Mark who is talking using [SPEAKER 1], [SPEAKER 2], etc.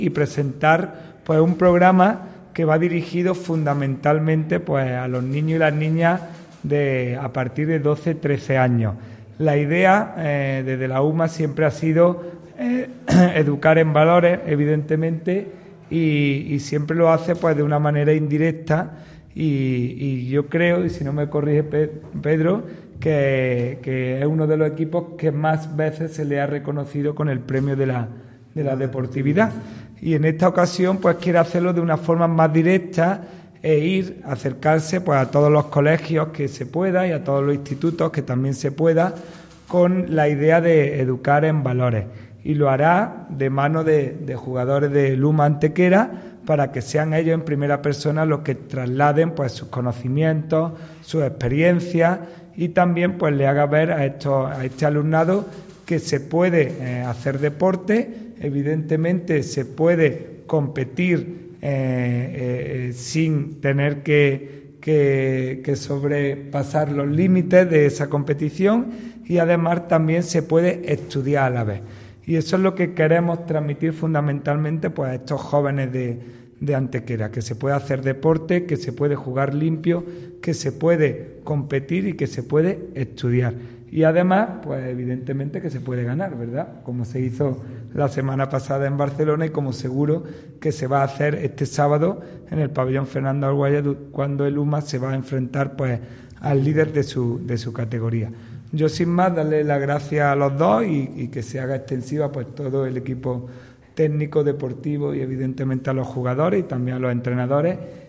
[SPEAKER 1] y presentar pues un programa que va dirigido fundamentalmente pues a los niños y las niñas a partir de 12-13 años. La idea desde la UMA siempre ha sido educar en valores, evidentemente, y siempre lo hace pues de una manera indirecta, y yo creo, y si no me corrige Pedro, que es uno de los equipos que más veces se le ha reconocido con el premio de la deportividad. Y en esta ocasión pues quiere hacerlo de una forma más directa acercarse pues a todos los colegios que se pueda y a todos los institutos que también se pueda, con la idea de educar en valores. Y lo hará de mano de jugadores de Luma Antequera, para que sean ellos en primera persona los que trasladen pues sus conocimientos, sus experiencias, y también pues le haga ver a este alumnado que se puede hacer deporte, evidentemente se puede competir sin tener que sobrepasar los límites de esa competición, y además también se puede estudiar a la vez. Y eso es lo que queremos transmitir fundamentalmente pues a estos jóvenes de Antequera, que se puede hacer deporte, que se puede jugar limpio, que se puede competir y que se puede estudiar. Y además, pues evidentemente que se puede ganar, ¿verdad? Como se hizo la semana pasada en Barcelona y como seguro que se va a hacer este sábado en el pabellón Fernando Arguelles, cuando el UMA se va a enfrentar pues al líder de su categoría. Yo sin más darle las gracias a los dos y que se haga extensiva pues todo el equipo técnico, deportivo y evidentemente a los jugadores y también a los entrenadores,